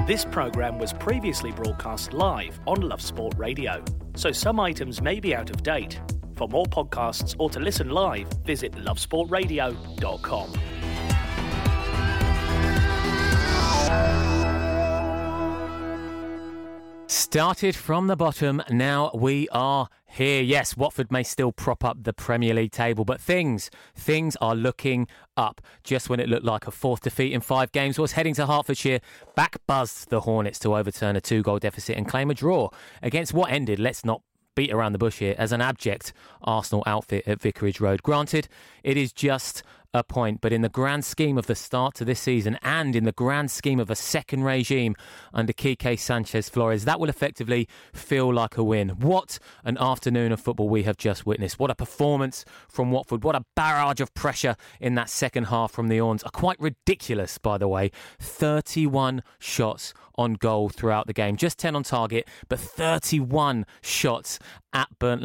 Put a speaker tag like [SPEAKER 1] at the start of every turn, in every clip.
[SPEAKER 1] This programme was previously broadcast live on Love Sport Radio, so some items may be out of date. For more podcasts or to listen live, visit lovesportradio.com.
[SPEAKER 2] Started from the bottom, now we are here. Yes, Watford may still prop up the Premier League table, but things are looking up. Just when it looked like a fourth defeat in 5 games was heading to Hertfordshire, back buzzed the Hornets to overturn a 2-goal deficit and claim a draw against what ended, let's not beat around the bush here, as an abject Arsenal outfit at Vicarage Road. Granted, it is just a point, but in the grand scheme of the start to this season and in the grand scheme of a second regime under Quique Sanchez-Flores, that will effectively feel like a win. What an afternoon of football we have just witnessed. What a performance from Watford. What a barrage of pressure in that second half from the Orns. Quite ridiculous, by the way. 31 shots on goal throughout the game. Just 10 on target, but 31 shots at Bernd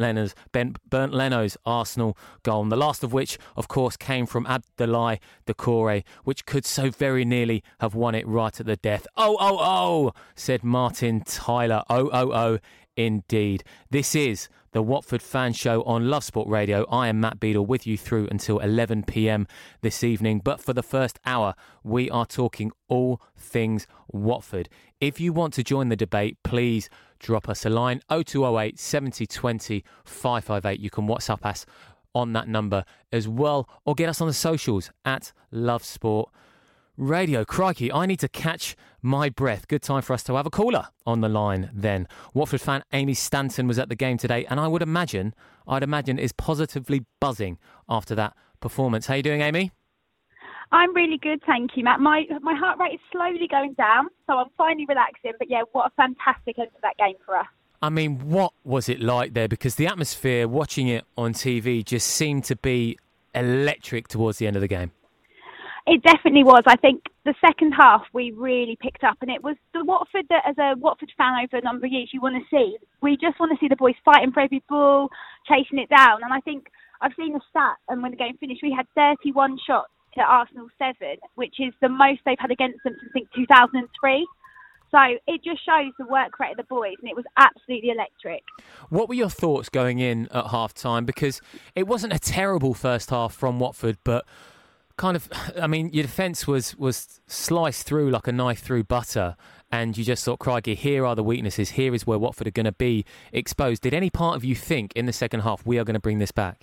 [SPEAKER 2] Leno's Arsenal goal. And the last of which, of course, came from Abdoulaye Doucouré, which could so very nearly have won it right at the death. Oh, said Martin Tyler. Oh, indeed. This is the Watford Fan Show on Love Sport Radio. I am Matt Beadle with you through until 11 p.m. this evening. But for the first hour, we are talking all things Watford. If you want to join the debate, please drop us a line, 0208 70 20 558. You can WhatsApp us on that number as well, or get us on the socials at Love Sport Radio. Crikey, I need to catch my breath. Good time for us to have a caller on the line then. Watford fan Amy Stanton was at the game today, and I'd imagine is positively buzzing after that performance. How you doing, Amy?
[SPEAKER 3] I'm really good, thank you, Matt. My heart rate is slowly going down, so I'm finally relaxing. But yeah, what a fantastic end to that game for us.
[SPEAKER 2] I mean, what was it like there? Because the atmosphere, watching it on TV, just seemed to be electric towards the end of the game.
[SPEAKER 3] It definitely was. I think the second half we really picked up, and it was the Watford that, as a Watford fan over a number of years, you want to see. We just want to see the boys fighting for every ball, chasing it down. And I think I've seen the stat, and when the game finished, we had 31 shots to Arsenal 7, which is the most they've had against them since, I think, 2003. So it just shows the work rate of the boys, and it was absolutely electric. What
[SPEAKER 2] were your thoughts going in at half-time? Because it wasn't a terrible first half from Watford, but kind of, I mean, your defence was sliced through like a knife through butter, and you just thought, crikey, here are the weaknesses, here is where Watford are going to be exposed. Did any part of you think in the second half we are going to bring this back?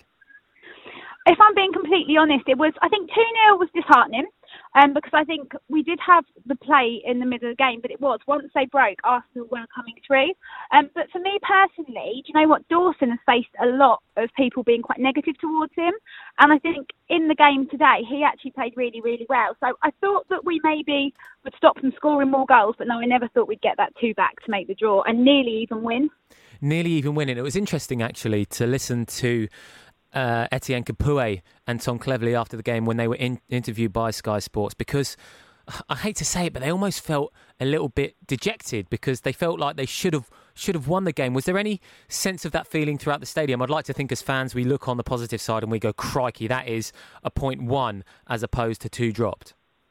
[SPEAKER 3] If I'm being completely honest, I think 2-0 was disheartening, because I think we did have the play in the middle of the game, but it was, once they broke, Arsenal were coming through. But for me personally, do you know what? Dawson has faced a lot of people being quite negative towards him. And I think in the game today, he actually played really, really well. So I thought that we maybe would stop them scoring more goals, but no, I never thought we'd get that 2 back to make the draw and nearly even win. And it was interesting, actually, to listen to Etienne Capoue and Tom Cleverley after the game when they were interviewed by Sky Sports, because I hate to say it, but they almost felt a little bit dejected because they felt like they should have won the game. Was there any sense of that feeling throughout the stadium? I'd like to think as fans we look on the positive side and we go, crikey, that is a point won as opposed to 2 dropped.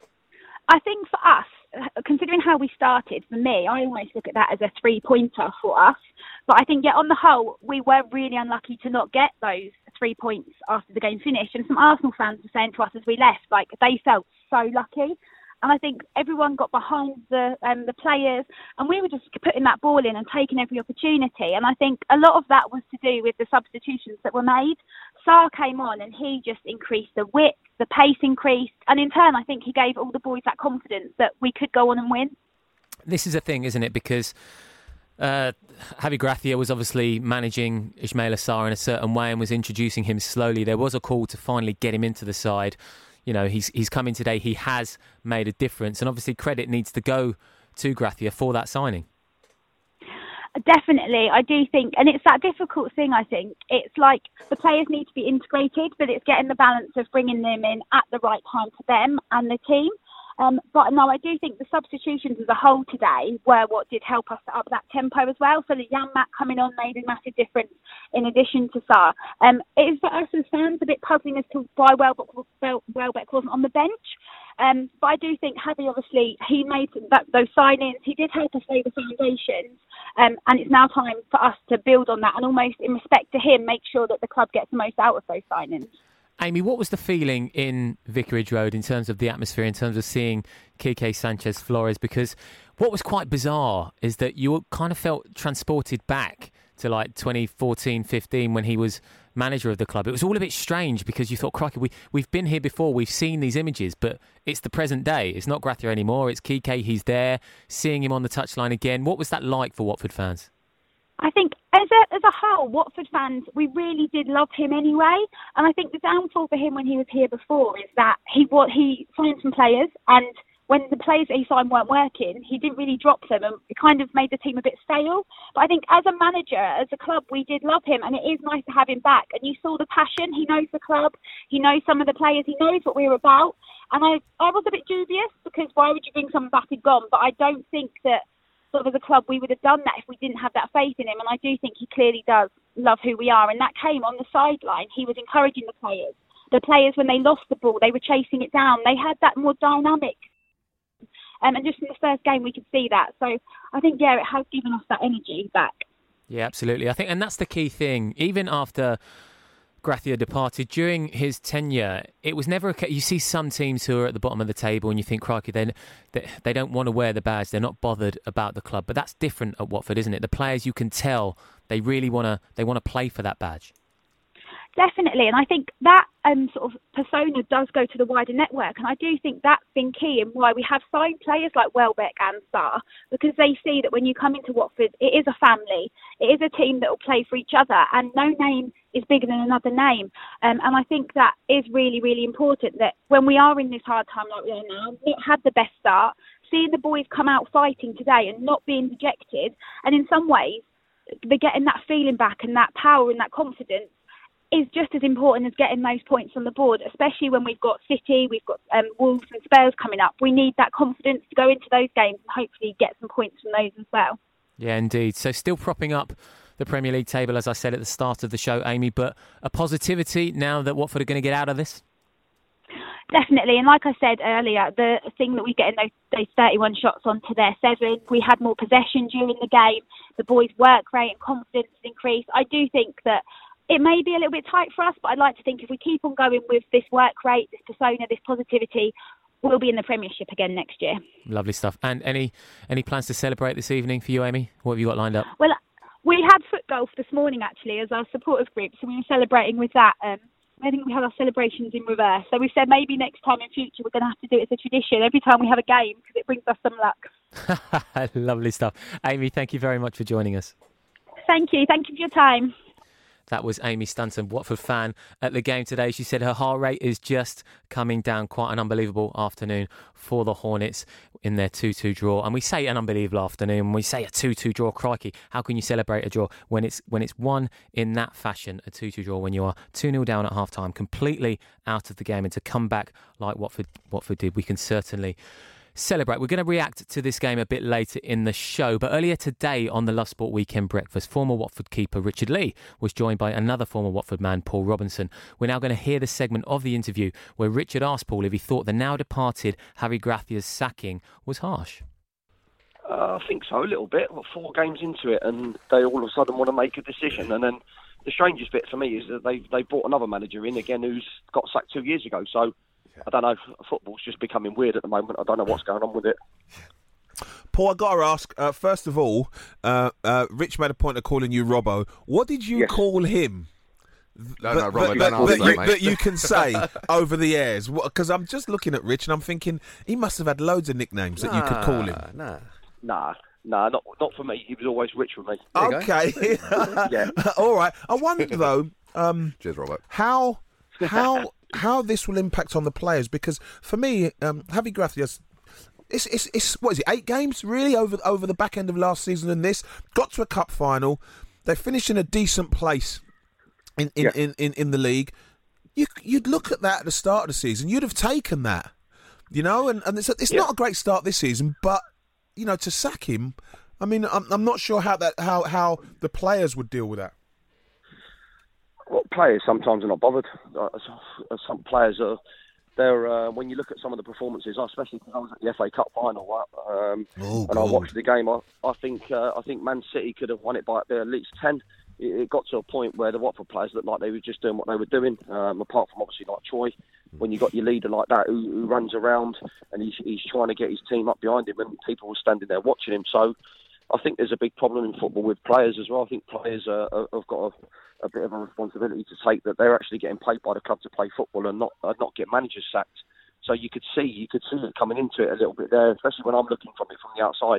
[SPEAKER 3] I think for us, considering how we started, for me, I almost look at that as a 3-pointer for us. But I think, on the whole, we were really unlucky to not get those 3 points after the game finished. And some Arsenal fans were saying to us as we left, like, they felt so lucky. And I think everyone got behind the players, and we were just putting that ball in and taking every opportunity. And I think a lot of that was to do with the substitutions that were made. Sarr came on and he just increased the width, the pace increased. And in turn, I think he gave all the boys that confidence that we could go on and win.
[SPEAKER 2] This is a thing, isn't it? Because Javi Gracia was obviously managing Ismaila Sarr in a certain way and was introducing him slowly. There was a call to finally get him into the side. You know, he's come in today. He has made a difference, and obviously credit needs to go to Gracia for that signing.
[SPEAKER 3] Definitely, I do think, and it's that difficult thing, I think. It's like the players need to be integrated, but it's getting the balance of bringing them in at the right time for them and the team. But no, I do think the substitutions as a whole today were what did help us to up that tempo as well. So the Janmaat coming on made a massive difference in addition to Sarr. It is for us as fans a bit puzzling as to why Welbeck wasn't on the bench. But I do think Javi, obviously, he made those signings. He did help us lay the foundations. And it's now time for us to build on that and almost in respect to him, make sure that the club gets the most out of those signings.
[SPEAKER 2] Amy, what was the feeling in Vicarage Road in terms of the atmosphere, in terms of seeing Quique Sanchez Flores? Because what was quite bizarre is that you kind of felt transported back to like 2014-15 when he was manager of the club. It was all a bit strange because you thought, crikey, we've been here before, we've seen these images, but it's the present day. It's not Gracia anymore, it's Quique, he's there, seeing him on the touchline again. What was that like for Watford fans?
[SPEAKER 3] I think as a whole, Watford fans, we really did love him anyway. And I think the downfall for him when he was here before is that he signed some players, and when the players that he signed weren't working, he didn't really drop them, and it kind of made the team a bit stale. But I think as a manager, as a club, we did love him, and it is nice to have him back. And you saw the passion. He knows the club. He knows some of the players. He knows what we're about. And I was a bit dubious because why would you bring someone back and gone? But I don't think that sort of as a club we would have done that if we didn't have that faith in him. And I do think he clearly does love who we are. And that came on the sideline. He was encouraging the players. The players, when they lost the ball, they were chasing it down. They had that more dynamic. And just in the first game, we could see that. So I think, it has given us that energy back. Yeah,
[SPEAKER 2] absolutely. I think, and that's the key thing. Even after Gracia departed, during his tenure, it was never you see some teams who are at the bottom of the table and you think, crikey, they don't want to wear the badge. They're not bothered about the club. But that's different at Watford, isn't it? The players, you can tell, they really want to play for that badge.
[SPEAKER 3] Definitely, and I think that sort of persona does go to the wider network, and I do think that's been key in why we have signed players like Welbeck and Sarr, because they see that when you come into Watford, it is a family, it is a team that will play for each other, and no name is bigger than another name. And I think that is really, really important, that when we are in this hard time like we are now, not had the best start, seeing the boys come out fighting today and not being dejected, and in some ways, they're getting that feeling back and that power and that confidence, is just as important as getting those points on the board, especially when we've got City, we've got Wolves and Spurs coming up. We need that confidence to go into those games and hopefully get some points from those as well.
[SPEAKER 2] Yeah, indeed. So still propping up the Premier League table, as I said at the start of the show, Amy, but a positivity now that Watford are going to get out of this?
[SPEAKER 3] Definitely, and like I said earlier, the thing that we get in those 31 shots onto their 7, we had more possession during the game, the boys' work rate and confidence increased. I do think that it may be a little bit tight for us, but I'd like to think if we keep on going with this work rate, this persona, this positivity, we'll be in the Premiership again next year.
[SPEAKER 2] Lovely stuff. And any plans to celebrate this evening for you, Amy? What have you got lined up?
[SPEAKER 3] Well, we had foot golf this morning, actually, as our supporters group, so we were celebrating with that. I think we had our celebrations in reverse. So we said maybe next time in future we're going to have to do it as a tradition every time we have a game because it brings us some luck.
[SPEAKER 2] Lovely stuff. Amy, thank you very much for joining us.
[SPEAKER 3] Thank you. Thank you for your time.
[SPEAKER 2] That was Amy Stanton, Watford fan at the game today. She said her heart rate is just coming down. Quite an unbelievable afternoon for the Hornets in their 2-2 draw. And we say an unbelievable afternoon. When we say a 2-2 draw, crikey, how can you celebrate a draw when it's won in that fashion, a 2-2 draw, when you are 2-0 down at half-time, completely out of the game, and to come back like Watford did, we can certainly celebrate. We're going to react to this game a bit later in the show, but earlier today on the Love Sport Weekend Breakfast, former Watford keeper Richard Lee was joined by another former Watford man, Paul Robinson. We're now going to hear the segment of the interview where Richard asked Paul if he thought the now departed Javi Gracia's sacking was harsh.
[SPEAKER 4] I think so, a little bit. We're 4 games into it and they all of a sudden want to make a decision, and then the strangest bit for me is that they brought another manager in again who's got sacked 2 years ago, so I don't know, football's just becoming weird at the moment. I don't know what's going on with it.
[SPEAKER 5] Paul, I got to ask, first of all, Rich made a point of calling you Robbo. What did you call him?
[SPEAKER 6] No, Robbo, don't ask that, mate.
[SPEAKER 5] That you can say over the airs. Because I'm just looking at Rich and I'm thinking, he must have had loads of nicknames that you could call him.
[SPEAKER 4] Nah, not for me. He was always Rich with me.
[SPEAKER 5] Okay.
[SPEAKER 4] Yeah.
[SPEAKER 5] All right. I wonder, though,
[SPEAKER 6] cheers, Robert.
[SPEAKER 5] How this will impact on the players, because for me, Javi Gracia's, it's what is it, 8 games really over the back end of last season, and this got to a cup final. They finished in a decent place in the league. You'd look at that at the start of the season, you'd have taken that. you know, and it's not a great start this season, but, you know, to sack him, I mean, I'm not sure how the players would deal with that.
[SPEAKER 4] Well, players sometimes are not bothered. Some players are. They're when you look at some of the performances, especially because I was at the FA Cup final, and I watched the game. I think Man City could have won it by at least 10. It got to a point where the Watford players looked like they were just doing what they were doing. Apart from obviously like Troy, when you got your leader like that who runs around and he's trying to get his team up behind him, and people were standing there watching him. So I think there's a big problem in football with players as well. I think players have got a bit of a responsibility to take, that they're actually getting paid by the club to play football and not get managers sacked. So you could see it coming into it a little bit there, especially when I'm looking from it from the outside.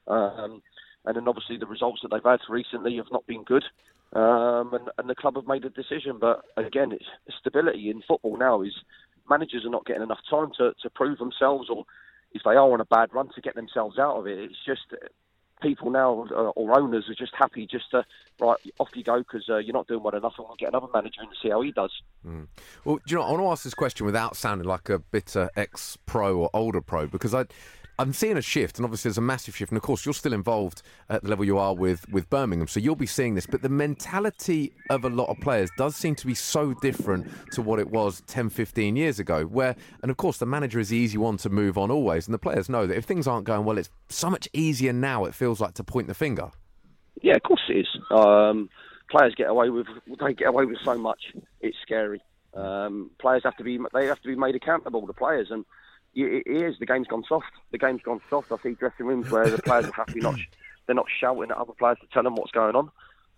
[SPEAKER 4] And then obviously the results that they've had recently have not been good, and the club have made a decision. But again, it's stability in football now is managers are not getting enough time to prove themselves, or if they are on a bad run, to get themselves out of it. It's just people now, or owners, are just happy just to, right, off you go, because you're not doing well enough, and we'll get another manager in to see how he does.
[SPEAKER 6] Well, do you know, I want to ask this question without sounding like a bitter ex-pro or older pro, because I'm seeing a shift, and obviously there's a massive shift, and of course you're still involved at the level you are with Birmingham, so you'll be seeing this, but the mentality of a lot of players does seem to be so different to what it was 10, 15 years ago, and of course the manager is the easy one to move on always, and the players know that if things aren't going well, it's so much easier now, it feels like, to point the finger.
[SPEAKER 4] Yeah, of course it is. Players get away with so much, it's scary. Players have to be made accountable, the players, and it is. The game's gone soft. I see dressing rooms where the players are happy they're not shouting at other players to tell them what's going on.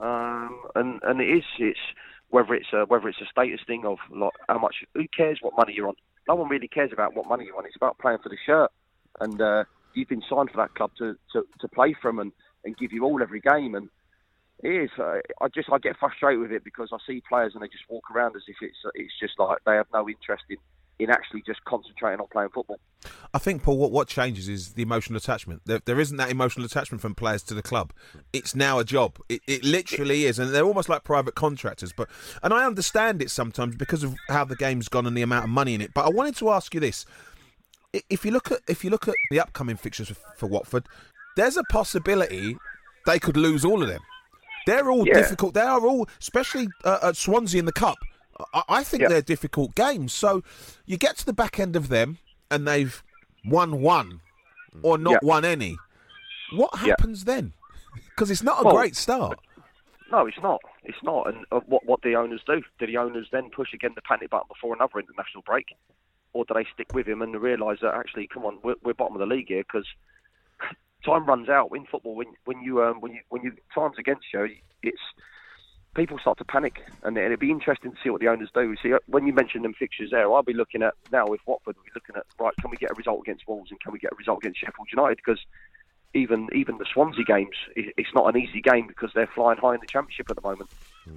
[SPEAKER 4] And it's whether it's a status thing of like how much. Who cares what money you're on? No one really cares about what money you're on. It's about playing for the shirt. And you've been signed for that club to play for them and give you all every game. And it is. I get frustrated with it because I see players and they just walk around as if it's just like they have no interest in actually just concentrating on playing football.
[SPEAKER 5] I think, Paul, what changes is the emotional attachment. There isn't that emotional attachment from players to the club. It's now a job. It literally is, and they're almost like private contractors. And I understand it sometimes because of how the game's gone and the amount of money in it. But I wanted to ask you this: if you look at the upcoming fixtures for Watford, there's a possibility they could lose all of them. They're all difficult. They are all, especially at Swansea in the Cup. I think they're difficult games. So you get to the back end of them and they've won one or not won any. What happens then? Because it's not a great start.
[SPEAKER 4] No, it's not. It's not. And what the owners do? Do the owners then push again the panic button before another international break? Or do they stick with him and realise that actually, come on, we're bottom of the league here? Because time runs out in football. When you time's against you, it's people start to panic, and it'd be interesting to see what the owners do. You see, when you mentioned them fixtures there, I'll be looking at now with Watford. We're looking at, right, can we get a result against Wolves and can we get a result against Sheffield United? Because even the Swansea games, it's not an easy game because they're flying high in the Championship at the moment.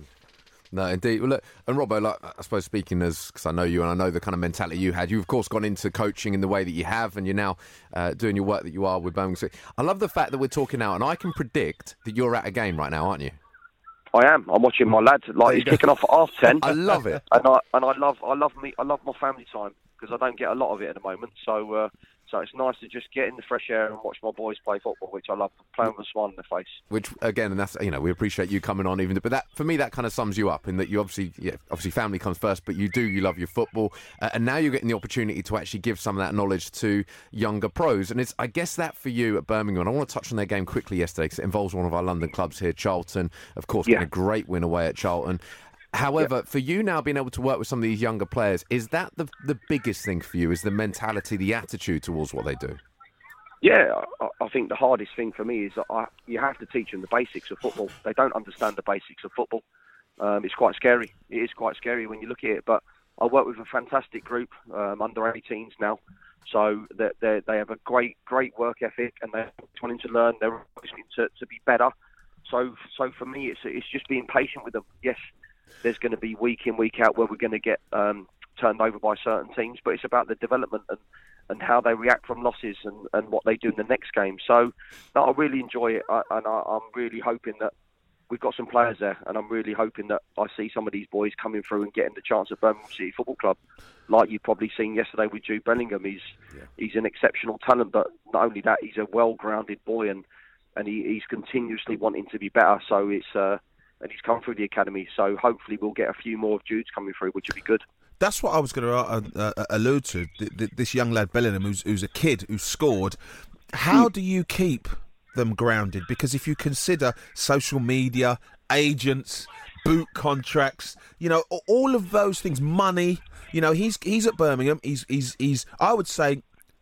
[SPEAKER 6] No, indeed. Well, look, and Robbo, like, I suppose speaking because I know you and I know the kind of mentality you had, you've of course gone into coaching in the way that you have, and you're now doing your work that you are with Birmingham City. I love the fact that we're talking now, and I can predict that you're at a game right now, aren't you?
[SPEAKER 4] I am. I'm watching my lads. Like, he's kicking off at 10:30.
[SPEAKER 6] I love it,
[SPEAKER 4] and I love my family time because I don't get a lot of it at the moment. So it's nice to just get in the fresh air and watch my boys play football, which I love, playing with a smile on their face.
[SPEAKER 6] Which again, and that's, you know, we appreciate you coming on, but that, for me, that kind of sums you up in that you obviously family comes first, but you love your football, and now you're getting the opportunity to actually give some of that knowledge to younger pros, and it's, I guess, that for you at Birmingham. And I want to touch on their game quickly yesterday because it involves one of our London clubs here, Charlton, of course, getting a great win away at Charlton. However, for you now being able to work with some of these younger players, is that the biggest thing for you, is the mentality, the attitude towards what they do?
[SPEAKER 4] Yeah, I think the hardest thing for me is that you have to teach them the basics of football. They don't understand the basics of football. It's quite scary. It is quite scary when you look at it. But I work with a fantastic group, under 18s now. So they have a great work ethic, and they're wanting to learn. They're wanting to be better. So for me, it's just being patient with them. Yes, there's going to be week in, week out where we're going to get turned over by certain teams, but it's about the development and how they react from losses and what they do in the next game. So I really enjoy it, and I'm really hoping that we've got some players there, and I'm really hoping that I see some of these boys coming through and getting the chance at Birmingham City Football Club, like you've probably seen yesterday with Jude Bellingham. He's an exceptional talent, but not only that, he's a well-grounded boy, and he's continuously wanting to be better. So and he's come through the academy. So hopefully we'll get a few more of Jude's coming through, which would be good.
[SPEAKER 5] That's what I was going to allude to. This young lad Bellingham, who's a kid who scored. How do you keep them grounded? Because if you consider social media, agents, boot contracts, all of those things, money. He's at Birmingham. He's I would say,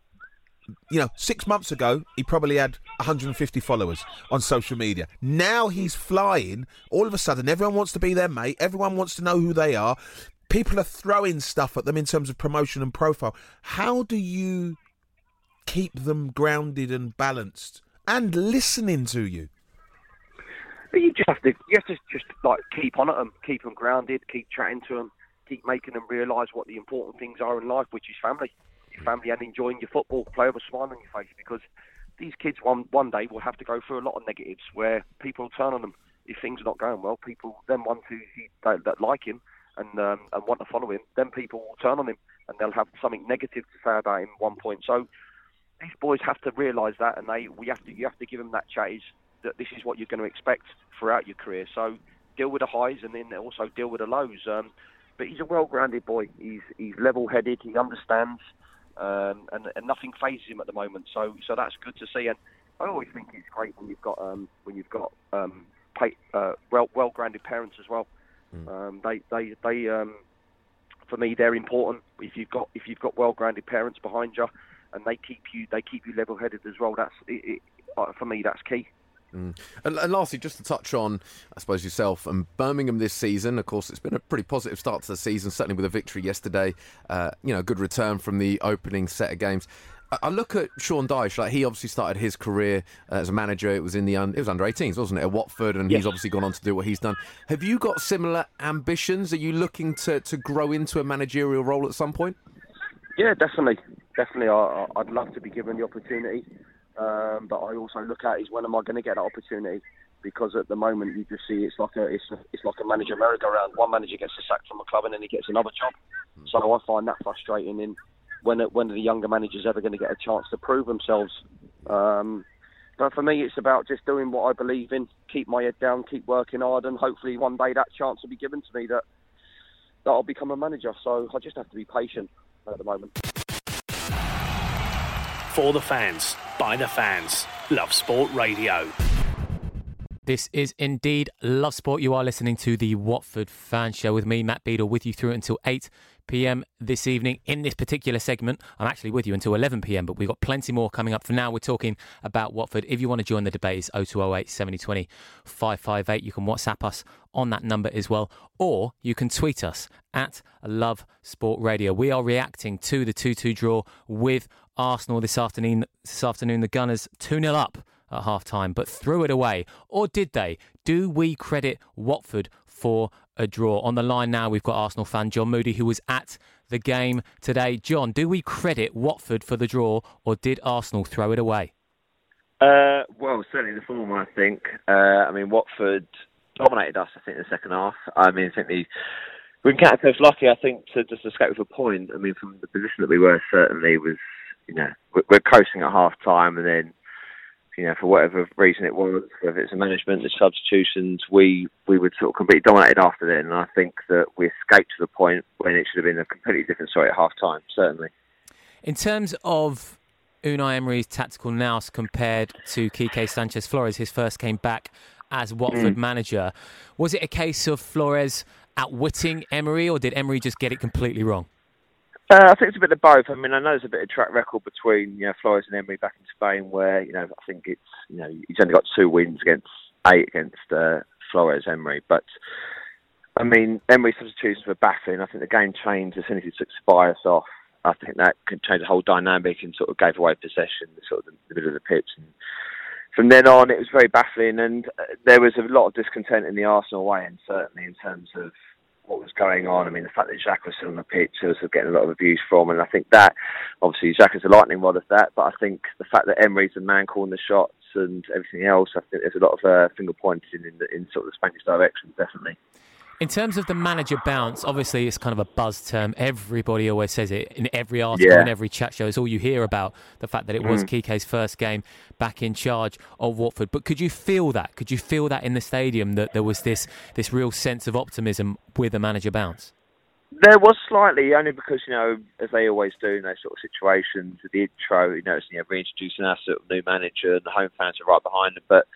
[SPEAKER 5] 6 months ago, he probably had 150 followers on social media. Now he's flying. All of a sudden, everyone wants to be their mate. Everyone wants to know who they are. People are throwing stuff at them in terms of promotion and profile. How do you keep them grounded and balanced and listening to you?
[SPEAKER 4] You have to just like keep on at them, keep them grounded, keep chatting to them, keep making them realise what the important things are in life, which is family. Your family and enjoying your football, play with a smile on your face, because these kids one day will have to go through a lot of negatives where people turn on them if things are not going well. People then want to that like him and want to follow him. Then people will turn on him and they'll have something negative to say about him at one point. So these boys have to realise that, and you have to give them that chat. Is that this is what you're going to expect throughout your career. So deal with the highs and then also deal with the lows. But he's a well-grounded boy. He's level-headed. He understands. And nothing phases him at the moment, so that's good to see. And I always think it's great when you've got well-grounded parents as well. They for me, they're important. If you've got well-grounded parents behind you, and they keep you level-headed as well. That's for me, that's key.
[SPEAKER 6] And lastly, just to touch on, I suppose, yourself and Birmingham this season. Of course, it's been a pretty positive start to the season, certainly with a victory yesterday. Good return from the opening set of games. I look at Sean Dyche, like he obviously started his career as a manager. It was under 18s, wasn't it, at Watford, and he's obviously gone on to do what he's done. Have you got similar ambitions? Are you looking to grow into a managerial role at some point?
[SPEAKER 4] Yeah, definitely. I'd love to be given the opportunity. But I also look at is when am I going to get that opportunity? Because at the moment you just see it's like a manager merry-go-round. One manager gets sacked from a club and then he gets another job. So I find that frustrating. In when are the younger managers ever going to get a chance to prove themselves? But for me, it's about just doing what I believe in, keep my head down, keep working hard, and hopefully one day that chance will be given to me that I'll become a manager. So I just have to be patient at the moment.
[SPEAKER 1] For the fans, by the fans, Love Sport Radio.
[SPEAKER 2] This is indeed Love Sport. You are listening to the Watford Fan Show with me, Matt Beadle, with you through until 8 p.m. this evening. In this particular segment, I'm actually with you until 11 p.m, but we've got plenty more coming up. For now, we're talking about Watford. If you want to join the debate, it's 0208 7020 558. You can WhatsApp us on that number as well, or you can tweet us at Love Sport Radio. We are reacting to the 2-2 draw with Arsenal this afternoon. The Gunners 2-0 up at half-time, but threw it away. Or did they? Do we credit Watford for a draw? On the line now, we've got Arsenal fan John Moody, who was at the game today. John, do we credit Watford for the draw, or did Arsenal throw it away?
[SPEAKER 7] Well, certainly the former, I think. Watford dominated us, I think, in the second half. I think we can count ourselves lucky, I think, to just escape with a point. From the position that we were, certainly was, we're coasting at half-time, and then, for whatever reason it was, whether it's the management, the substitutions, we would sort of completely dominated after then. And I think that we escaped to the point when it should have been a completely different story at half-time, certainly.
[SPEAKER 2] In terms of Unai Emery's tactical nous compared to Quique Sanchez Flores, his first came back as Watford manager, was it a case of Flores outwitting Emery, or did Emery just get it completely wrong?
[SPEAKER 7] I think it's a bit of both. I know there's a bit of track record between Flores and Emery back in Spain, where I think it's he's only got 2 wins against 8 against Flores Emery. But Emery's substitutions were baffling. I think the game changed as soon as he took Spias off. I think that could change the whole dynamic and sort of gave away possession, sort of the middle of the pitch. And from then on, it was very baffling, and there was a lot of discontent in the Arsenal way, and certainly in terms of what was going on. The fact that Xhaka was still on the pitch, was getting a lot of abuse from, and I think that, obviously, Xhaka's a lightning rod of that, but I think the fact that Emery's the man calling the shots, and everything else, I think there's a lot of finger pointing in sort of the Spanish direction, definitely.
[SPEAKER 2] In terms of the manager bounce, obviously it's kind of a buzz term. Everybody always says it in every article, in every chat show. It's all you hear about, the fact that it was Kike's first game back in charge of Watford. But could you feel that? Could you feel that in the stadium, that there was this real sense of optimism with the manager bounce?
[SPEAKER 7] There was slightly, only because, as they always do in those sort of situations, at the intro, it's reintroducing our sort of new manager and the home fans are right behind them. But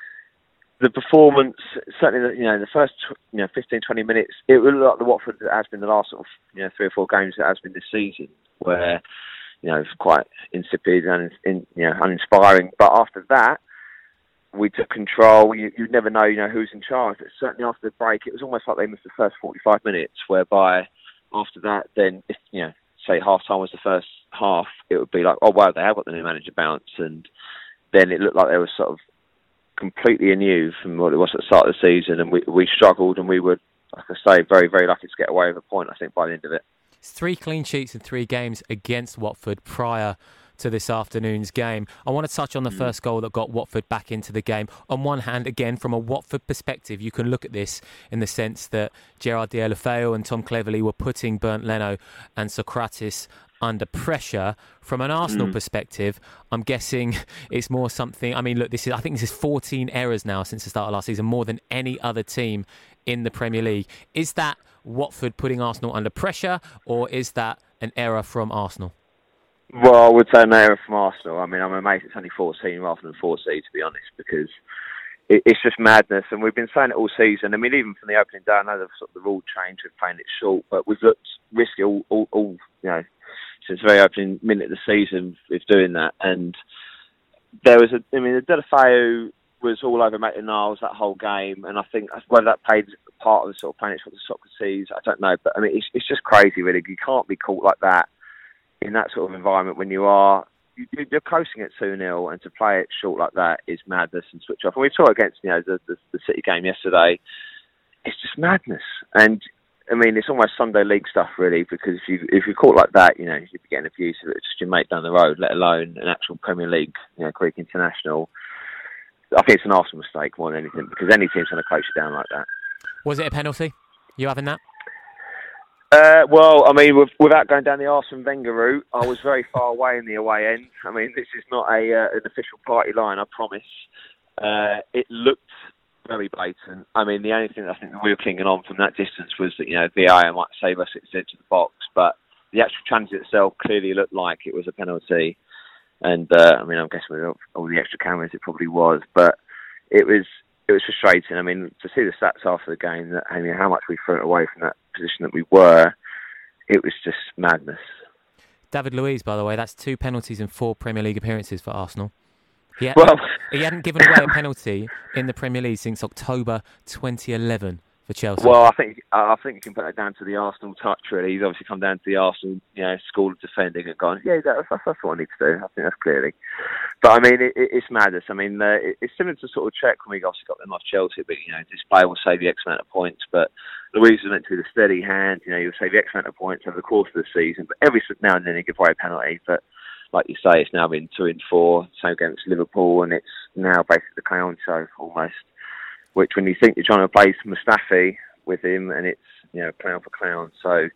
[SPEAKER 7] the performance, certainly, in the first 15, 20 minutes, it would look like the Watford that has been the last sort of 3 or 4 games that has been this season, where it's quite insipid and uninspiring. But after that, we took control. You'd never know, who's in charge. But certainly after the break, it was almost like they missed the first 45 minutes, whereby after that, then if say half time was the first half, it would be like, oh wow, they have got the new manager bounce, and then it looked like they were sort of completely anew from what it was at the start of the season, and we struggled, and we were, like I say, very, very lucky to get away with a point, I think, by the end of it.
[SPEAKER 2] It's 3 clean sheets in 3 games against Watford prior to this afternoon's game. I want to touch on the first goal that got Watford back into the game. On one hand, again, from a Watford perspective, you can look at this in the sense that Gerard Deulofeu and Tom Cleverley were putting Bernd Leno and Socrates under pressure. From an Arsenal perspective, I'm guessing it's more something. I mean, look, I think this is 14 errors now since the start of last season, more than any other team in the Premier League. Is that Watford putting Arsenal under pressure, or is that an error from Arsenal?
[SPEAKER 7] Well, I would say an error from Arsenal. I mean, I'm amazed it's only 14 rather than 40, to be honest, because it's just madness. And we've been saying it all season. I mean, even from the opening day, I know the rule change of playing it short, but we've looked risky all since the very opening minute of the season with doing that. And there was the Deulofeu was all over Maitland-Niles that whole game, and I think whether that played part of the sort of playing it for the Socrates, I don't know. But I mean, it's just crazy, really. You can't be caught like that in that sort of environment when you're coasting at 2-0, and to play it short like that is madness and switch off. And we saw it against the City game yesterday. It's just madness. And I mean, it's almost Sunday League stuff, really, because if you're caught like that, you'd be getting abused of it. It's just your mate down the road, let alone an actual Premier League, Greek international. I think it's an Arsenal mistake more than anything, because any team's going to close you down like that. Was it a penalty? You having that? Well, I mean, without going down the Arsene Wenger route, I was very far away in the away end. I mean, this is not an official party line, I promise. It looked very blatant. I mean, the only thing that I think that we were clinging on from that distance was that, VAR might save us at the edge of the box, but the actual challenge itself clearly looked like it was a penalty. And, I mean, I'm guessing with all the extra cameras, it probably was, but it was frustrating. I mean, to see the stats after the game, that how much we threw it away from that position that we were, it was just madness.
[SPEAKER 2] David Luiz, by the way, that's 2 penalties and 4 Premier League appearances for Arsenal. He hadn't given away a penalty in the Premier League since October 2011 for Chelsea.
[SPEAKER 7] Well, I think you can put that down to the Arsenal touch, really. He's obviously come down to the Arsenal, school of defending and gone, that's what I need to do. I think that's clearly. But I mean, it's madness. I mean, it's similar to sort of check when we obviously got them off Chelsea, but this player will save you X amount of points. But Luiz was meant to be the steady hand. You'll save you X amount of points over the course of the season. But every now and then he gives away a penalty. But like you say, it's now been 2 in 4, same against Liverpool, and it's now basically the clown show almost. Which, when you think you're trying to replace Mustafi with him, and it's clown for clown. So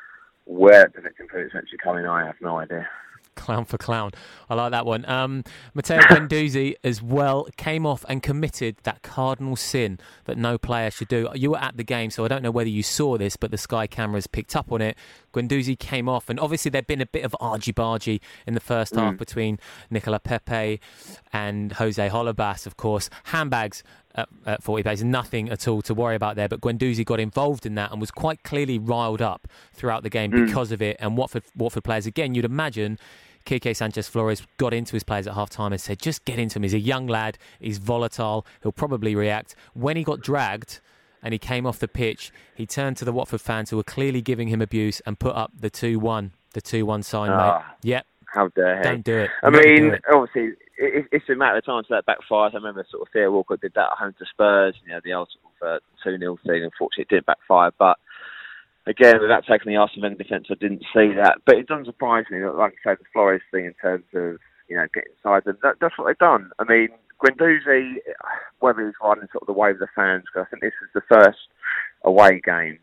[SPEAKER 7] where the victim is actually coming, I have no idea.
[SPEAKER 2] Clown for clown. I like that one. Matteo Guendouzi as well came off and committed that cardinal sin that no player should do. You were at the game, so I don't know whether you saw this, but the Sky cameras picked up on it. Guendouzi came off, and obviously there'd been a bit of argy-bargy in the first half between Nicola Pepe and Jose Holebas, of course. Handbags at 40 pace, nothing at all to worry about there, but Guendouzi got involved in that and was quite clearly riled up throughout the game because of it. And Watford players, again, you'd imagine Quique Sanchez-Flores got into his players at half-time and said, just get into him. He's a young lad, he's volatile, he'll probably react. When he got dragged and he came off the pitch, he turned to the Watford fans who were clearly giving him abuse and put up the 2-1 sign, mate. Yep.
[SPEAKER 7] How dare he?
[SPEAKER 2] Don't do it.
[SPEAKER 7] I mean, obviously, it's a matter of time till that backfires. I remember sort of Theo Walcott did that at home to Spurs, the old sort of 2-0 thing. Unfortunately, it didn't backfire. But again, without taking the Arsene Wenger defence, I didn't see that. But it doesn't surprise me, like I said, the Flores thing in terms of, getting inside them. That's what they've done. I mean, Guendouzi, whether he's riding sort of the wave of the fans, because I think this is the first away game,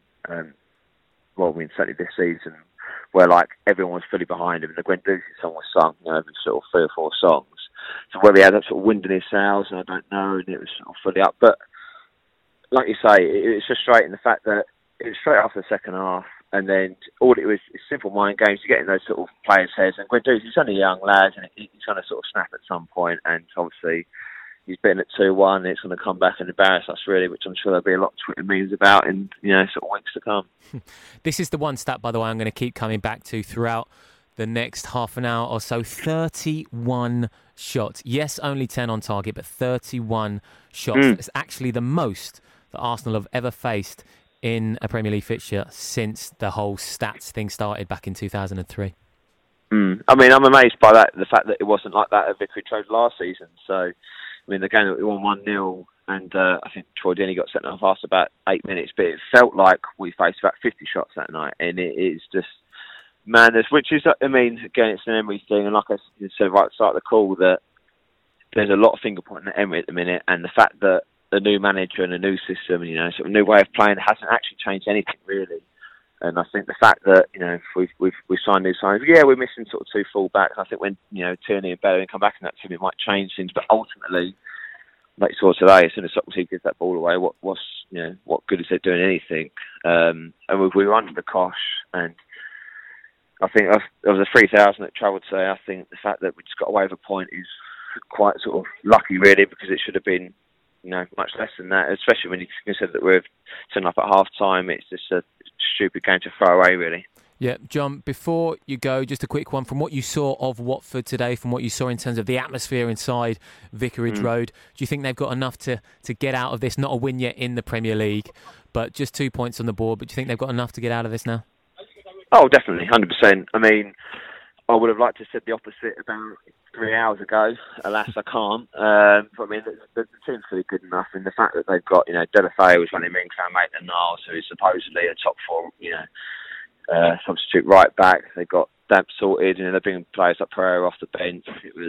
[SPEAKER 7] certainly this season, where like everyone was fully behind him, and the Guendouzi song was sung, every sort of 3 or 4 songs. So whether he had that sort of wind in his sails, I don't know, and it was sort of fully up. But like you say, it's frustrating the fact that it was straight after the second half, and then all it was simple mind games to get in those sort of players' heads. And Guendouzi, he's only a young lad, and he's going to sort of snap at some point, and obviously he's been at 2-1, and it's going to come back and embarrass us really, which I'm sure there'll be a lot of Twitter memes about in sort of weeks to come.
[SPEAKER 2] This is the one stat, by the way, I'm going to keep coming back to throughout the next half an hour or so. 31 shots. Yes, only 10 on target, but 31 shots. It's actually the most that Arsenal have ever faced in a Premier League fixture since the whole stats thing started back in 2003.
[SPEAKER 7] I mean, I'm amazed by that, the fact that it wasn't like that at Vicarage Road last season. So, I mean, the game that we won 1-0, and I think Troy Deeney got sent off after about 8 minutes, but it felt like we faced about 50 shots that night, and it is just madness, which is, I mean, again, it's an Emery thing, and like I said right at the start of the call, that there's a lot of finger pointing at Emery at the minute, and the fact that the new manager and a new system, sort of new way of playing hasn't actually changed anything really. And I think the fact that we've signed new signings, we're missing sort of 2 full-backs. I think when Tierney and Bellerin come back in that team, it might change things. But ultimately, like you saw today, as soon as Socrates gives that ball away, what good is it doing anything? And we were under the cosh, and I think there was a 3,000 that travelled today. I think the fact that we just got away with a point is quite sort of lucky, really, because it should have been much less than that, especially when you consider that we're turning up at half-time. It's just a stupid game to throw away, really.
[SPEAKER 2] Yeah, John, before you go, just a quick one. From what you saw of Watford today, from what you saw in terms of the atmosphere inside Vicarage Road, do you think they've got enough to get out of this? Not a win yet in the Premier League, but just 2 points on the board. But do you think they've got enough to get out of this now?
[SPEAKER 7] Oh, definitely, 100%. I mean, I would have liked to have said the opposite about 3 hours ago. Alas, I can't. But I mean, the team's really good enough, and the fact that they've got, Delafeu was running Minkran Maitland-Niles, who is supposedly a top 4, substitute right back. They've got Damp sorted, they're bringing players like Pereira off the bench.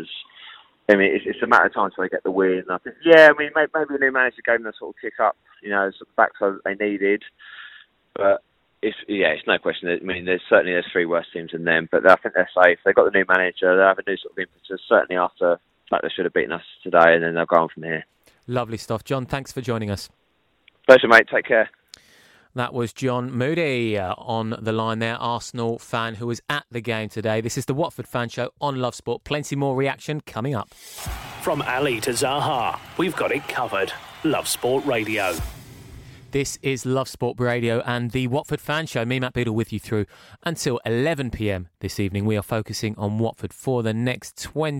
[SPEAKER 7] It's a matter of time until they get the win. I think, maybe the new manager gave them a sort of kick up, sort of backside that they needed. But it's no question. There's 3 worse teams than them, but I think they're safe. They've got the new manager. They have a new sort of impetus, certainly after the fact they should have beaten us today, and then they'll go on from here.
[SPEAKER 2] Lovely stuff. John, thanks for joining us.
[SPEAKER 7] Pleasure, mate. Take care.
[SPEAKER 2] That was John Moody on the line there, Arsenal fan who was at the game today. This is the Watford Fan Show on Love Sport. Plenty more reaction coming up.
[SPEAKER 1] From Ali to Zaha, we've got it covered. Love Sport Radio.
[SPEAKER 2] This is Love Sport Radio and the Watford Fan Show. Me, Matt Beadle, with you through until 11 p.m. this evening. We are focusing on Watford for the next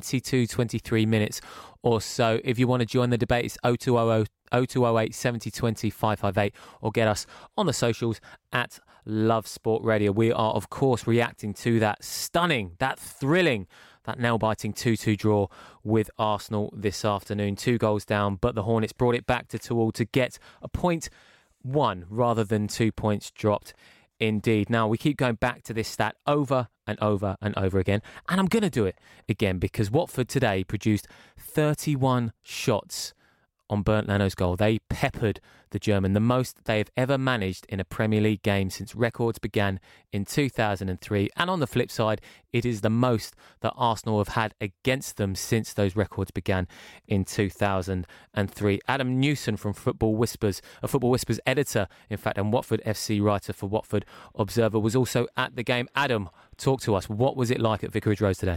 [SPEAKER 2] 23 minutes or so. If you want to join the debate, it's 0208 7020 558 or get us on the socials at Love Sport Radio. We are, of course, reacting to that stunning, that thrilling, that nail-biting 2-2 draw with Arsenal this afternoon. 2 goals down, but the Hornets brought it back to 2-2 to get a point won rather than 2 points dropped indeed. Now, we keep going back to this stat over and over and over again, and I'm going to do it again because Watford today produced 31 shots on Bernd Leno's goal. They peppered the German, the most they have ever managed in a Premier League game since records began in 2003. And on the flip side, it is the most that Arsenal have had against them since those records began in 2003. Adam Newson from Football Whispers, a Football Whispers editor, in fact, and Watford FC writer for Watford Observer, was also at the game. Adam, talk to us. What was it like at Vicarage Road today?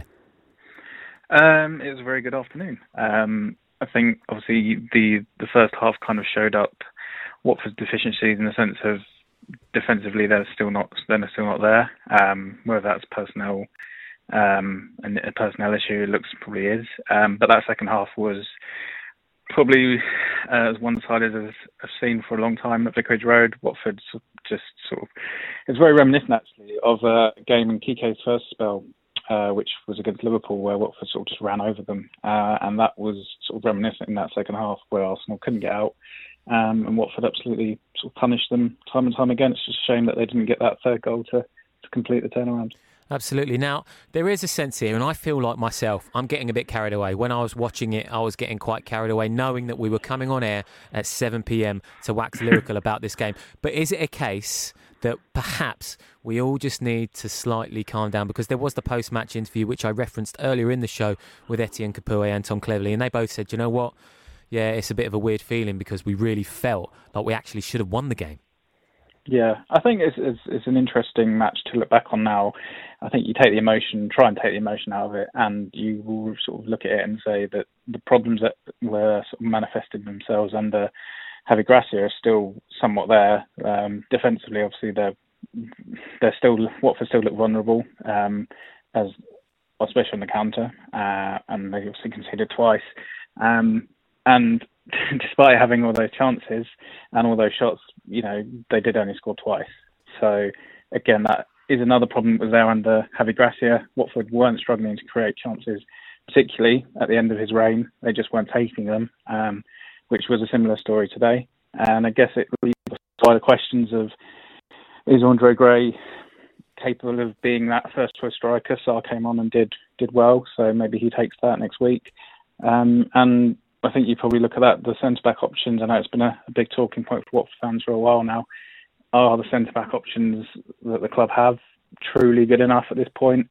[SPEAKER 8] It was a very good afternoon. I think, obviously, the first half kind of showed up Watford's deficiencies in the sense of defensively they're still not there. Whether that's personnel and a personnel issue, it looks probably is. But that second half was probably as one-sided as I've seen for a long time at Vicarage Road. Watford just sort of, it's very reminiscent actually of a game in Kike's first spell, which was against Liverpool, where Watford sort of just ran over them. And that was sort of reminiscent in that second half where Arsenal couldn't get out. And Watford absolutely sort of punished them time and time again. It's just a shame that they didn't get that third goal to complete the turnaround.
[SPEAKER 2] Absolutely. Now, there is a sense here, and I feel like myself, I'm getting a bit carried away. When I was watching it, I was getting quite carried away, knowing that we were coming on air at 7 p.m. to wax lyrical about this game. But is it a case that perhaps we all just need to slightly calm down? Because there was the post-match interview, which I referenced earlier in the show, with Etienne Capoue and Tom Cleverley, and they both said, you know what? Yeah, it's a bit of a weird feeling because we really felt like we actually should have won the game.
[SPEAKER 8] Yeah, I think it's an interesting match to look back on now. I think you try and take the emotion out of it, and you will sort of look at it and say that the problems that were sort of manifested themselves under Javi Gracia are still somewhat there. Defensively, obviously, Watford still look vulnerable, as especially on the counter, and they obviously conceded twice. And despite having all those chances and all those shots, they did only score twice. So again, that is another problem that was there under Javi Gracia. Watford weren't struggling to create chances, particularly at the end of his reign. They just weren't taking them, which was a similar story today. And I guess it leads to the questions of, is Andre Gray capable of being that first choice striker? Sarr came on and did well, so maybe he takes that next week. And I think you probably look at that, the centre-back options. I know it's been a big talking point for Watford fans for a while now. Are the centre-back options that the club have truly good enough at this point?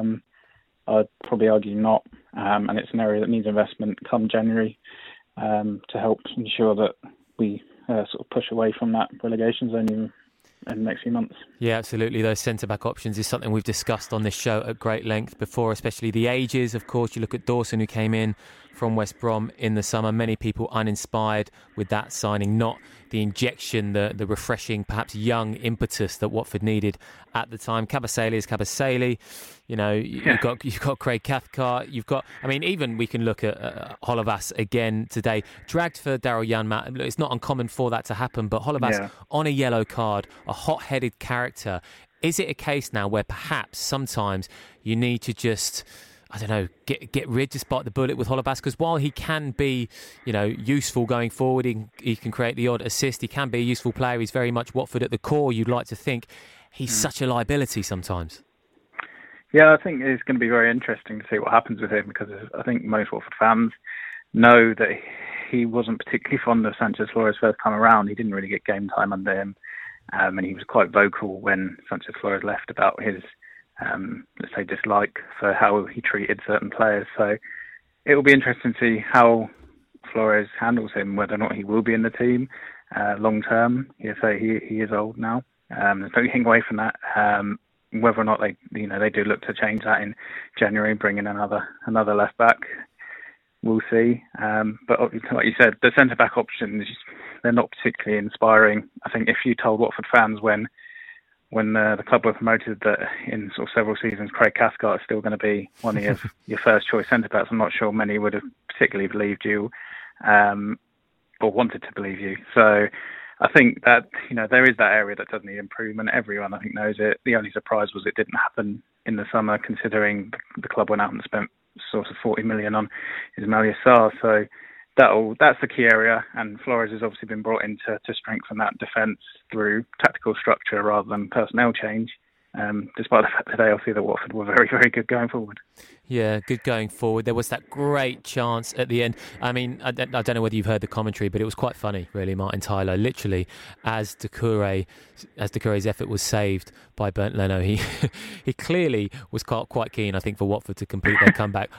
[SPEAKER 8] I'd probably argue not. And it's an area that needs investment come January to help ensure that we sort of push away from that relegation zone in the next few months.
[SPEAKER 2] Yeah, absolutely. Those centre-back options is something we've discussed on this show at great length before, especially the ages. Of course, you look at Dawson, who came in from West Brom in the summer. Many people uninspired with that signing, not the injection, the refreshing, perhaps young impetus that Watford needed at the time. Kabasele is Kabasele. You've got Craig Cathcart. Even we can look at Holovas again today. Dragged for Daryl Janmaat. It's not uncommon for that to happen, but Holovas on a yellow card, a hot-headed character. Is it a case now where perhaps sometimes you need to just, get rid, just bite the bullet with Holovas? Because while he can be, useful going forward, he can create the odd assist, he can be a useful player, he's very much Watford at the core, you'd like to think. He's such a liability sometimes.
[SPEAKER 8] Yeah, I think it's going to be very interesting to see what happens with him, because I think most Watford fans know that he wasn't particularly fond of Sanchez Flores first time around. He didn't really get game time under him, and he was quite vocal when Sanchez Flores left about his let's say, dislike for how he treated certain players. So it will be interesting to see how Flores handles him, whether or not he will be in the team long term. He is old now. There's no getting away from that. Whether or not they do look to change that in January, bring in another left back, we'll see. But like you said, the centre back options, they're not particularly inspiring. I think if you told Watford fans when the club were promoted that in sort of several seasons Craig Cathcart is still going to be one of your first choice centre backs, I'm not sure many would have particularly believed you or wanted to believe you. So I think that there is that area that does need improvement. Everyone I think knows it. The only surprise was it didn't happen in the summer, considering the club went out and spent sort of 40 million on Ismail Yassar. So that's the key area, and Flores has obviously been brought in to strengthen that defence through tactical structure rather than personnel change, despite the fact today I'll see that Watford were very, very good going forward.
[SPEAKER 2] Yeah, good going forward. There was that great chance at the end. I mean, I don't know whether you've heard the commentary, but it was quite funny, really, Martin Tyler. Literally, as Doucouré's effort was saved by Bernd Leno, he clearly was quite keen, I think, for Watford to complete their comeback.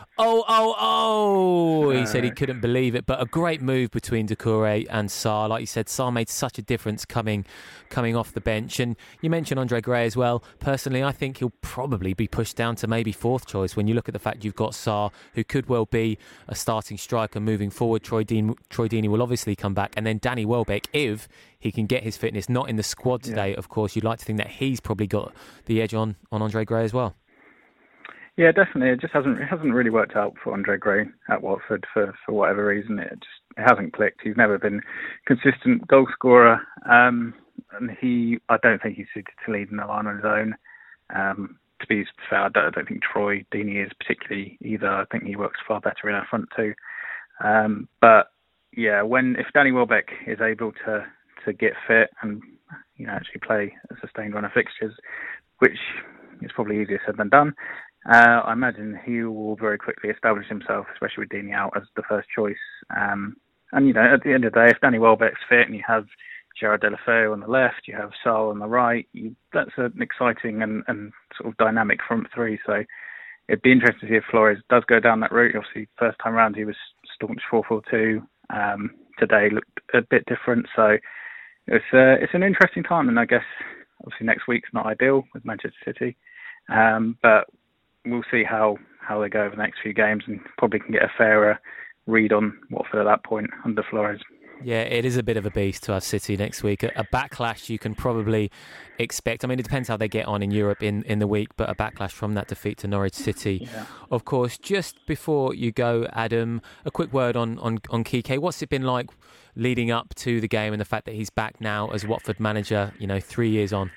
[SPEAKER 2] He said he couldn't believe it. But a great move between Doucouré and Sarr. Like you said, Sarr made such a difference coming off the bench. And you mentioned Andre Gray as well. Personally, I think he'll probably be pushed down to maybe fourth choice when you look at the fact you've got Sarr, who could well be a starting striker moving forward. Troy Deeney will obviously come back, and then Danny Welbeck, if he can get his fitness, not in the squad today, of course. You'd like to think that he's probably got the edge on Andre Gray as well.
[SPEAKER 8] Yeah, definitely. It just hasn't really worked out for Andre Gray at Watford for whatever reason. It hasn't clicked. He's never been consistent goal scorer, and I don't think he's suited to lead in the line on his own. To be fair, I don't think Troy Deeney is particularly either. I think he works far better in our front two. But yeah, if Danny Welbeck is able to get fit and actually play a sustained run of fixtures, which it's probably easier said than done. I imagine he will very quickly establish himself, especially with Deeney out, as the first choice. And, you know, at the end of the day, if Danny Welbeck's fit and you have Gerard Deulofeu on the left, you have Saul on the right, that's an exciting and sort of dynamic front three. So it'd be interesting to see if Flores does go down that route. Obviously, first time round he was staunch 4-4-2. Today looked a bit different. So it's an interesting time, and I guess obviously next week's not ideal with Manchester City. But we'll see how they go over the next few games, and probably can get a fairer read on Watford at that point under Flores.
[SPEAKER 2] Yeah, it is a bit of a beast to have City next week. A backlash you can probably expect. I mean, it depends how they get on in Europe in the week, but a backlash from that defeat to Norwich City. Yeah. Of course, just before you go, Adam, a quick word on Kike. What's it been like leading up to the game and the fact that he's back now as Watford manager, 3 years on?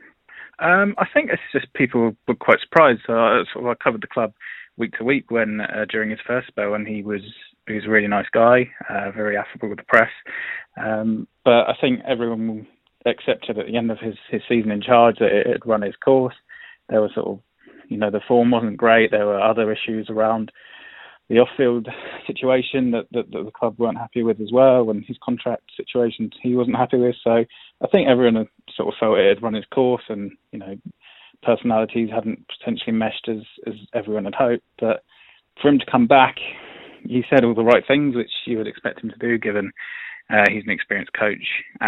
[SPEAKER 8] I think it's just people were quite surprised. I covered the club week to week when during his first spell, and he was a really nice guy, very affable with the press. But I think everyone accepted at the end of his season in charge that it had run its course. There was sort of, the form wasn't great. There were other issues around the off-field situation that the club weren't happy with as well, and his contract situations he wasn't happy with. So I think everyone had sort of felt it had run its course, and personalities hadn't potentially meshed as everyone had hoped. But for him to come back, he said all the right things, which you would expect him to do, given he's an experienced coach.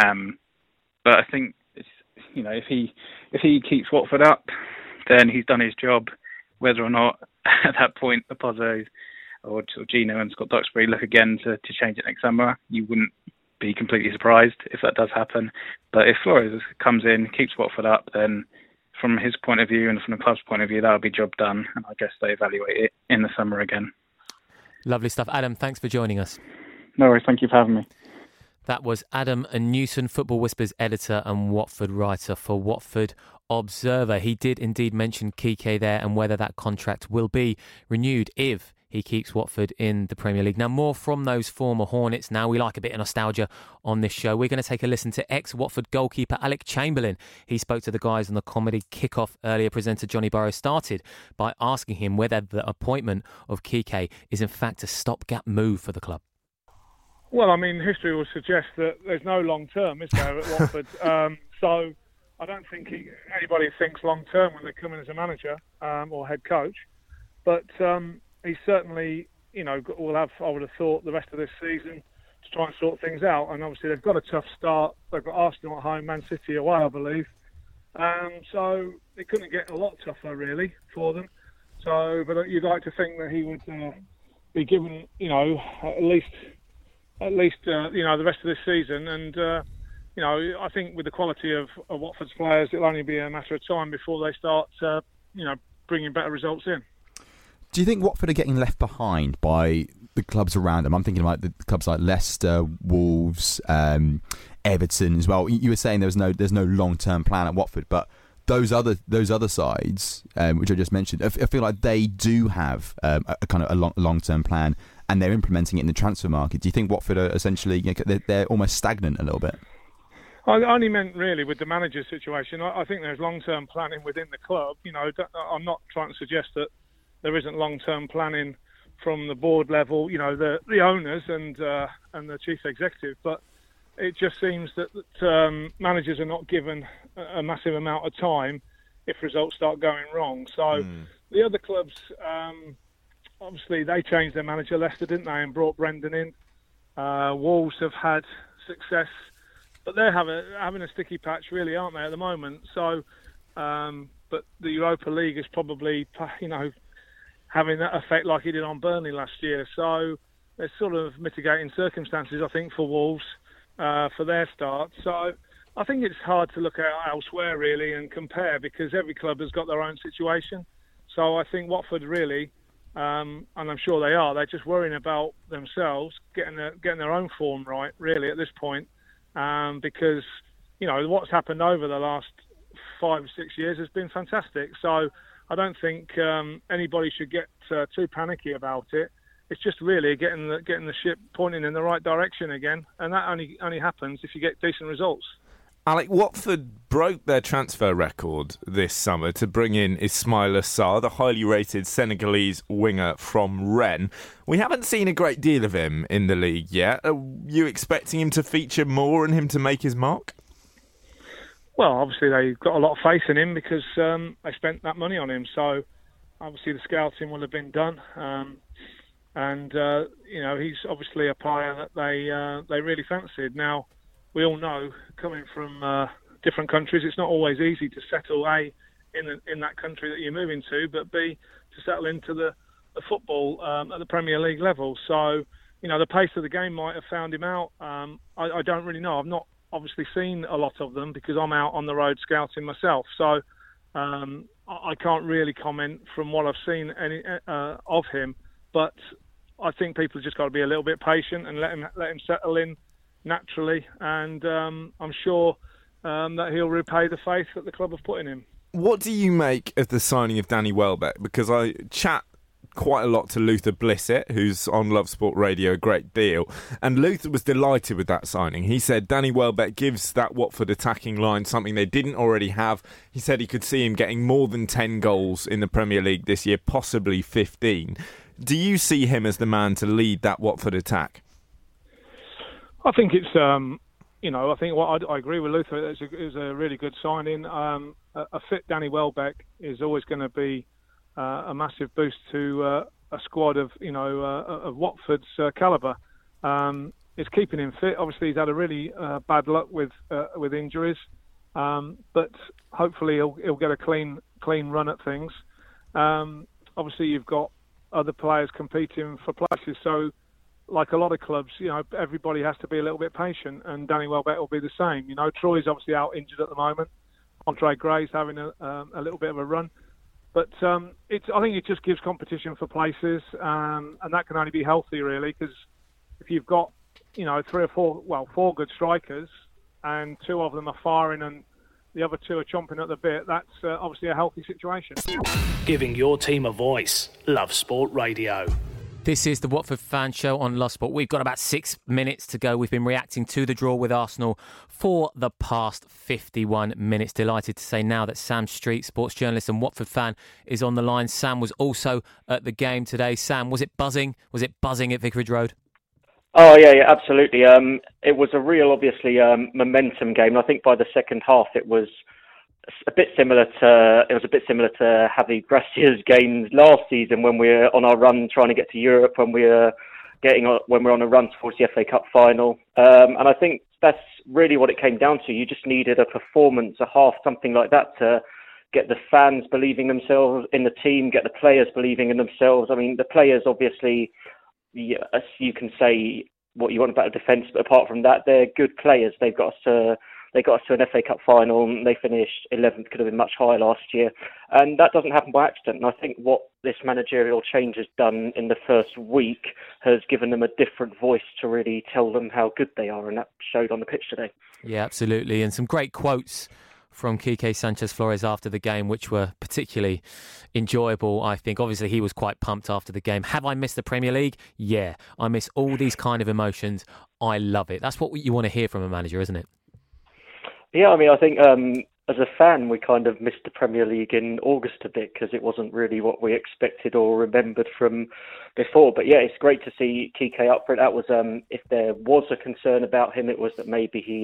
[SPEAKER 8] But I think if he keeps Watford up, then he's done his job. Whether or not at that point the Pozzos or Gino and Scott Duxbury look again to change it next summer, you wouldn't be completely surprised if that does happen. But if Flores comes in, keeps Watford up, then from his point of view and from the club's point of view, that'll be job done. And I guess they evaluate it in the summer again.
[SPEAKER 2] Lovely stuff. Adam, thanks for joining us.
[SPEAKER 8] No worries. Thank you for having me.
[SPEAKER 2] That was Adam Newson, Football Whispers editor and Watford writer for Watford Observer. He did indeed mention Kike there and whether that contract will be renewed if he keeps Watford in the Premier League. Now, more from those former Hornets. Now, we like a bit of nostalgia on this show. We're going to take a listen to ex-Watford goalkeeper Alec Chamberlain. He spoke to the guys on the comedy Kickoff earlier. Presenter Johnny Burrows started by asking him whether the appointment of Kike is in fact a stopgap move for the club.
[SPEAKER 9] Well, I mean, history will suggest that there's no long-term, is there, at Watford? So I don't think anybody thinks long-term when they come in as a manager or head coach. But he certainly, will have, I would have thought, the rest of this season to try and sort things out. And obviously they've got a tough start. They've got Arsenal at home, Man City away, I believe. So it couldn't get a lot tougher, really, for them. So, but you'd like to think that he would be given, at least the rest of this season. And, I think with the quality of Watford's players, it'll only be a matter of time before they start, bringing better results in.
[SPEAKER 10] Do you think Watford are getting left behind by the clubs around them? I'm thinking about the clubs like Leicester, Wolves, Everton as well. You were saying there's no long-term plan at Watford, but those other sides, which I just mentioned, I feel like they do have a kind of a long-term plan, and they're implementing it in the transfer market. Do you think Watford are essentially they're almost stagnant a little bit?
[SPEAKER 9] I only meant really with the manager situation. I think there's long-term planning within the club. I'm not trying to suggest that there isn't long-term planning from the board level, the owners and the chief executive. But it just seems that managers are not given a massive amount of time if results start going wrong. So the other clubs, obviously, they changed their manager, Leicester, didn't they, and brought Brendan in. Wolves have had success, but they're having a sticky patch, really, aren't they, at the moment? So, but the Europa League is probably, having that effect like he did on Burnley last year. So there's sort of mitigating circumstances, I think, for Wolves for their start. So I think it's hard to look at elsewhere, really, and compare because every club has got their own situation. So I think Watford really, and I'm sure they are, they're just worrying about themselves, getting their own form right, really, at this point. Because, what's happened over the last 5 or 6 years has been fantastic. So I don't think anybody should get too panicky about it. It's just really getting the ship pointing in the right direction again, and that only happens if you get decent results.
[SPEAKER 11] Alec, Watford broke their transfer record this summer to bring in Ismaila Sarr, the highly rated Senegalese winger from Rennes. We haven't seen a great deal of him in the league yet. Are you expecting him to feature more and him to make his mark?
[SPEAKER 9] Well, obviously they've got a lot of faith in him because they spent that money on him. So obviously the scouting will have been done. He's obviously a player that they really fancied. Now, we all know, coming from different countries, it's not always easy to settle, A, in that country that you're moving to, but B, to settle into the football at the Premier League level. So, the pace of the game might have found him out. I don't really know. I've not obviously seen a lot of them because I'm out on the road scouting myself. So I can't really comment from what I've seen of him. But I think people have just got to be a little bit patient and let him settle in naturally, and I'm sure that he'll repay the faith that the club have put in him.
[SPEAKER 11] What do you make of the signing of Danny Welbeck? Because I chat quite a lot to Luther Blissett, who's on Love Sport Radio a great deal, and Luther was delighted with that signing. He said Danny Welbeck gives that Watford attacking line something they didn't already have. He said he could see him getting more than 10 goals in the Premier League this year, possibly 15. Do you see him as the man to lead that Watford attack?
[SPEAKER 9] I think it's, I think I agree with Luther. It's a really good signing. A fit Danny Welbeck is always going to be a massive boost to a squad of Watford's calibre. It's keeping him fit. Obviously, he's had a really bad luck with injuries, but hopefully he'll get a clean run at things. Obviously, you've got other players competing for places, so. Like a lot of clubs, everybody has to be a little bit patient, and Danny Welbeck will be the same. Troy's obviously out injured at the moment. Andre Gray's having a little bit of a run, but I think it just gives competition for places, and that can only be healthy, really, because if you've got 3 or 4 good strikers, and 2 of them are firing and the other 2 are chomping at the bit, that's obviously a healthy situation.
[SPEAKER 1] Giving your team a voice. Love Sport Radio.
[SPEAKER 2] This is the Watford Fan Show on Love Sport. We've got about 6 minutes to go. We've been reacting to the draw with Arsenal for the past 51 minutes. Delighted to say now that Sam Street, sports journalist and Watford fan, is on the line. Sam was also at the game today. Sam, was it buzzing? Was it buzzing at Vicarage Road?
[SPEAKER 12] Oh, yeah, absolutely. It was a real, obviously, momentum game. I think by the second half it was a bit similar to Javi Gracia's games last season when we were on our run trying to get to Europe, when we're on a run towards the FA Cup final. And I think that's really what it came down to. You just needed a performance, a half, something like that, to get the fans believing themselves in the team, get the players believing in themselves. I mean, the players, obviously, yes, you can say what you want about the defence, but apart from that, they're good players. They got us to an FA Cup final, and they finished 11th, could have been much higher last year. And that doesn't happen by accident. And I think what this managerial change has done in the first week has given them a different voice to really tell them how good they are, and that showed on the pitch today.
[SPEAKER 2] Yeah, absolutely. And some great quotes from Quique Sanchez-Flores after the game, which were particularly enjoyable, I think. Obviously, he was quite pumped after the game. Have I missed the Premier League? Yeah, I miss all these kind of emotions. I love it. That's what you want to hear from a manager, isn't it?
[SPEAKER 12] Yeah, I mean, I think as a fan, we kind of missed the Premier League in August a bit because it wasn't really what we expected or remembered from before. But yeah, it's great to see Quique up for it. That was, if there was a concern about him, it was that maybe he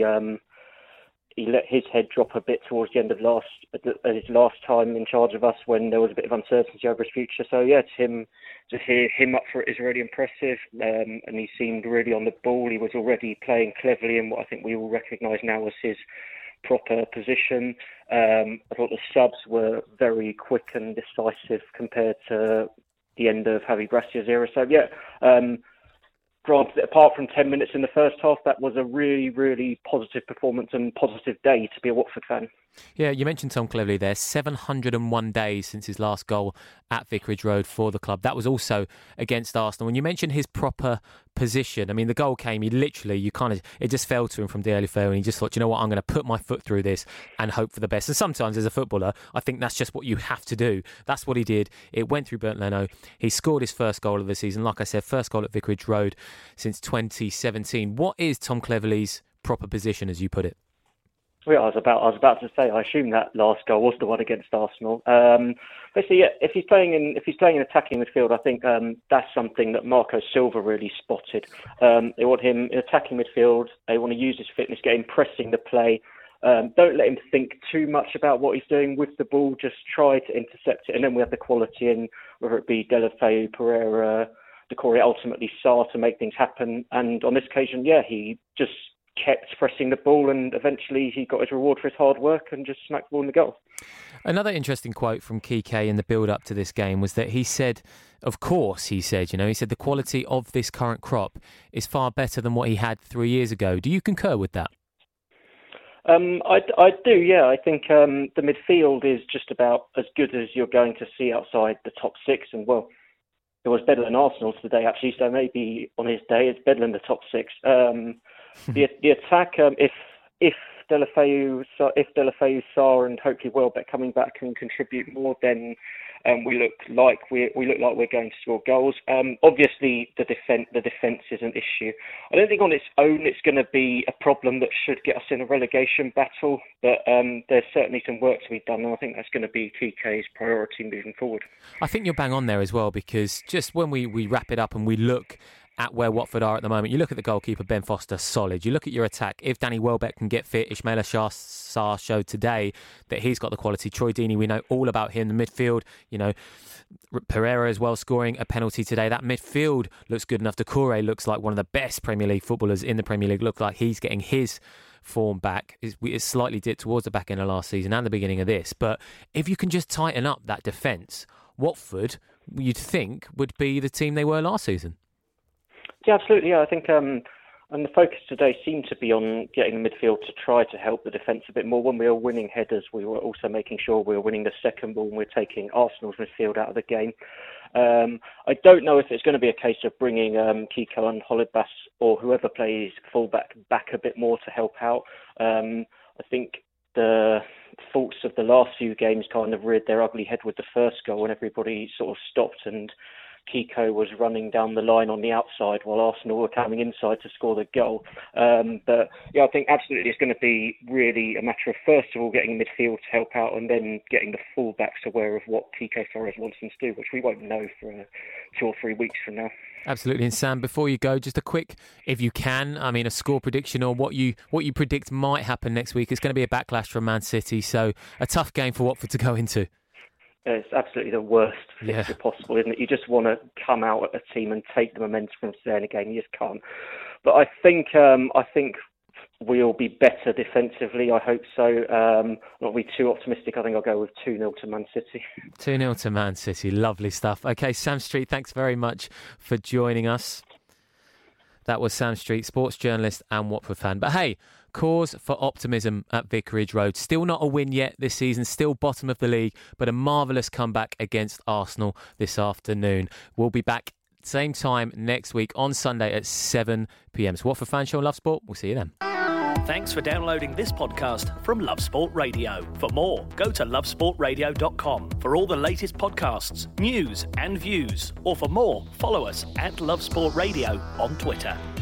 [SPEAKER 12] let his head drop a bit towards the end of his last time in charge of us when there was a bit of uncertainty over his future. So yeah, to hear him up for it is really impressive. And he seemed really on the ball. He was already playing cleverly in what I think we all recognise now as his proper position. I thought the subs were very quick and decisive compared to the end of Javi Gracia's era. So yeah, granted, apart from 10 minutes in the first half, that was a really, really positive performance and positive day to be a Watford fan.
[SPEAKER 2] Yeah, you mentioned Tom Cleverley there. 701 days since his last goal at Vicarage Road for the club. That was also against Arsenal. When you mentioned his proper position, I mean, the goal came, it just fell to him from Deulofeu, and he just thought, you know what, I'm going to put my foot through this and hope for the best. And sometimes as a footballer, I think that's just what you have to do. That's what he did. It went through Bernd Leno. He scored his first goal of the season. Like I said, first goal at Vicarage Road since 2017. What is Tom Cleverley's proper position, as you put it?
[SPEAKER 12] Well, I was about to say. I assume that last goal was the one against Arsenal. Basically, yeah, if he's playing in attacking midfield, I think that's something that Marco Silva really spotted. They want him in attacking midfield. They want to use his fitness, get him pressing the play. Don't let him think too much about what he's doing with the ball. Just try to intercept it, and then we have the quality in, whether it be Deulofeu, Pereira, Doucouré, ultimately Sarr, to make things happen. And on this occasion, yeah, he just kept pressing the ball, and eventually he got his reward for his hard work and just smacked the ball in the goal.
[SPEAKER 2] Another interesting quote from Kike in the build-up to this game was that he said, of course, he said the quality of this current crop is far better than what he had 3 years ago. Do you concur with that?
[SPEAKER 12] I do, yeah. I think the midfield is just about as good as you're going to see outside the top six, and well, it was better than Arsenal's today, actually, so maybe on his day it's better than the top six. The attack, if Deulofeu, Sarr, and hopefully Welbeck coming back can contribute more, then we look like we're going to score goals. Obviously, the defence is an issue. I don't think on its own it's going to be a problem that should get us in a relegation battle, but there's certainly some work to be done, and I think that's going to be TK's priority moving forward.
[SPEAKER 2] I think you're bang on there as well, because just when we wrap it up and we look at where Watford are at the moment, you look at the goalkeeper, Ben Foster, solid. You look at your attack. If Danny Welbeck can get fit, Ismaila Sarr showed today that he's got the quality. Troy Deeney, we know all about him. The midfield, Pereira as well, scoring a penalty today. That midfield looks good enough. Doucouré looks like one of the best Premier League footballers in the Premier League. Look like he's getting his form back. It's slightly dipped towards the back end of last season and the beginning of this. But if you can just tighten up that defence, Watford, you'd think, would be the team they were last season.
[SPEAKER 12] Yeah, absolutely. Yeah, I think and the focus today seemed to be on getting the midfield to try to help the defence a bit more. When we were winning headers, we were also making sure we were winning the second ball, and we're taking Arsenal's midfield out of the game. I don't know if it's going to be a case of bringing Kiko and Holebas or whoever plays fullback back a bit more to help out. I think the faults of the last few games kind of reared their ugly head with the first goal, when everybody sort of stopped and Kiko was running down the line on the outside while Arsenal were coming inside to score the goal. But yeah, I think absolutely it's going to be really a matter of, first of all, getting midfield to help out, and then getting the full-backs aware of what Kike Flores wants them to do, which we won't know for 2 or 3 weeks from now.
[SPEAKER 2] Absolutely. And Sam, before you go, just a quick, if you can, a score prediction or what you predict might happen next week. It's going to be a backlash from Man City, so a tough game for Watford to go into.
[SPEAKER 12] It's absolutely the worst fixture possible, isn't it? You just want to come out at a team and take the momentum from today and again. You just can't. But I think we'll be better defensively. I hope so. Not be too optimistic. I think I'll go with 2-0 to Man City.
[SPEAKER 2] 2-0 to Man City. Lovely stuff. Okay, Sam Street, thanks very much for joining us. That was Sam Street, sports journalist and Watford fan. But hey, cause for optimism at Vicarage Road. Still not a win yet this season, still bottom of the league, but a marvellous comeback against Arsenal this afternoon. We'll be back same time next week on Sunday at 7 p.m. So Watford Fan Show and Love Sport. We'll see you then.
[SPEAKER 1] Thanks for downloading this podcast from Love Sport Radio. For more, go to lovesportradio.com for all the latest podcasts, news and views. Or for more, follow us at Love Sport Radio on Twitter.